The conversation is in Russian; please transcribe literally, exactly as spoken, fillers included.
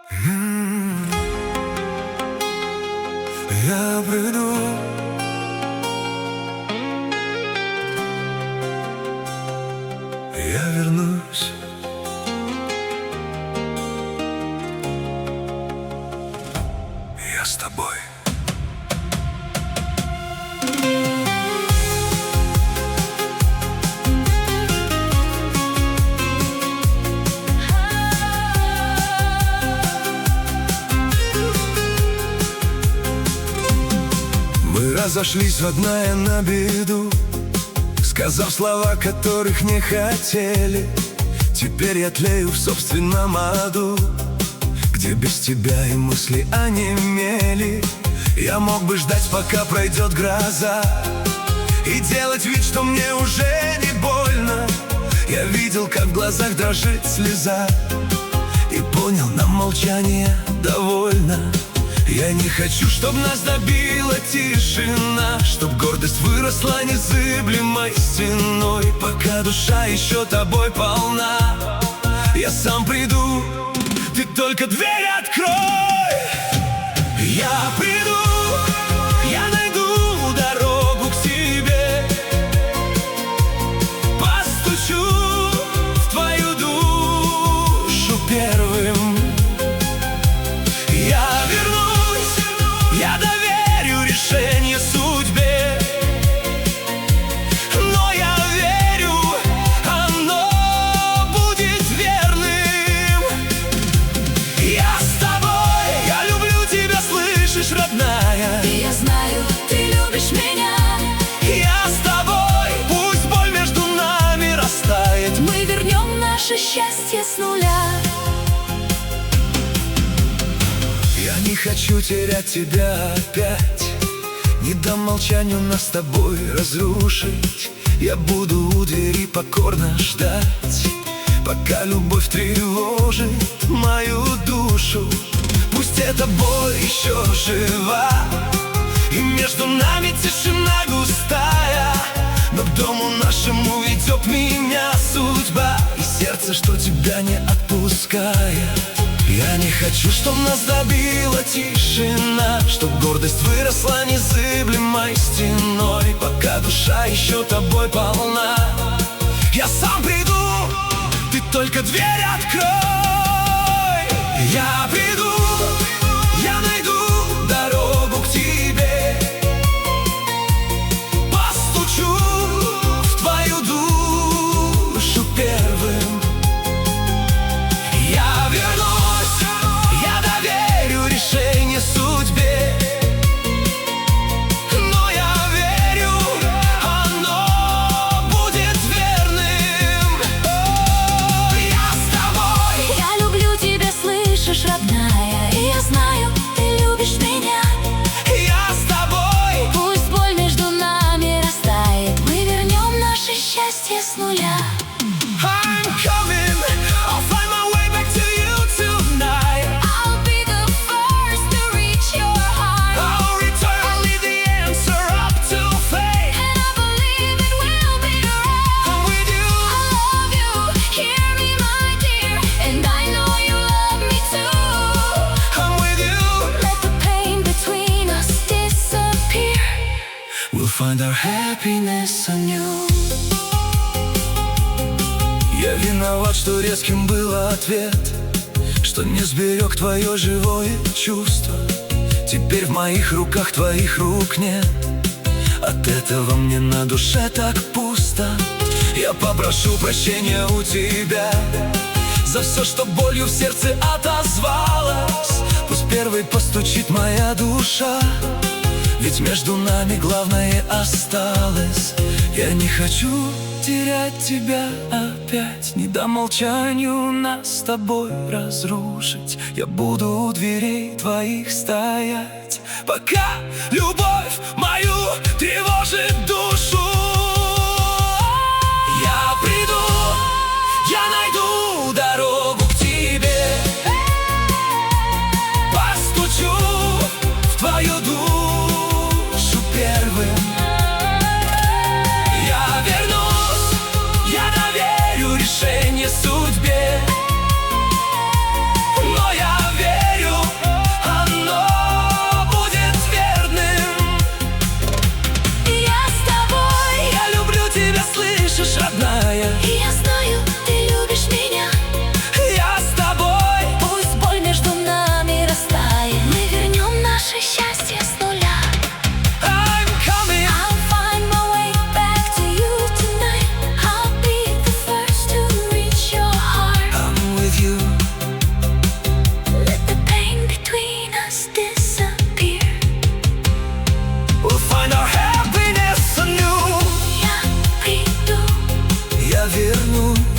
М, Я приду, я вернусь. Я с тобой. Мы разошлись, родная, на беду, сказав слова, которых не хотели. Теперь я тлею в собственном аду, где без тебя и мысли онемели. Я мог бы ждать, пока пройдет гроза, и делать вид, что мне уже не больно. Я видел, как в глазах дрожит слеза, и понял, нам молчание довольно. Я не хочу, чтоб нас добила тишина, чтоб гордость выросла незыблемой стеной. Пока душа еще тобой полна, я сам приду, ты только дверь открой. Я приду, я найду дорогу к тебе, постучу в твою душу первым. Я вернусь, я доверю решение судьбе, но я верю, оно будет верным. Я с тобой, я люблю тебя, слышишь, родная? И я знаю, ты любишь меня. Я с тобой, пусть боль между нами растает. Мы вернем наше счастье с нуля. Я не хочу терять тебя опять, не дам молчанию нас с тобой разрушить. Я буду у двери покорно ждать, пока любовь тревожит мою душу. Пусть эта боль еще жива, и между нами тишина густая, но к дому нашему ведет меня судьба, и сердце, что тебя не отпускает. Я не хочу, чтоб нас добила тишина, чтоб гордость выросла незыблемой стеной. Пока душа еще тобой полна, я сам приду, ты только дверь открой. Я приду, я найду дорогу к тебе, постучу в твою душу первым. Я вернусь, я доверю решение судьбе, но я верю, оно будет верным. О, я с тобой. Я люблю тебя, слышишь, родная? И я знаю, ты любишь меня. Я с тобой. Пусть боль между нами растает. Мы вернем наше счастье с нуля. I'm coming, I'll find my way back to you tonight. I'll be the first to reach your heart, I'll return, I'll leave the answer up to fate. and I believe it will be right. I'm with you, I love you, hear me, my dear, and I know you love me too. I'm with you. Let the pain between us disappear. We'll find our happiness anew. Я виноват, что резким был ответ, что не сберег твое живое чувство. Теперь в моих руках твоих рук нет, от этого мне на душе так пусто. Я попрошу прощения у тебя за все, что болью в сердце отозвалось. Пусть первой постучит моя душа, ведь между нами главное осталось. Я не хочу терять тебя опять, не дам молчанию нас с тобой разрушить. Я буду у дверей твоих стоять, пока любовь мою тревожит душу. Я приду, я найду дорогу к тебе, постучу в твою душу первым. Я вернусь, я доверю решение судьбе, но я верю, войну.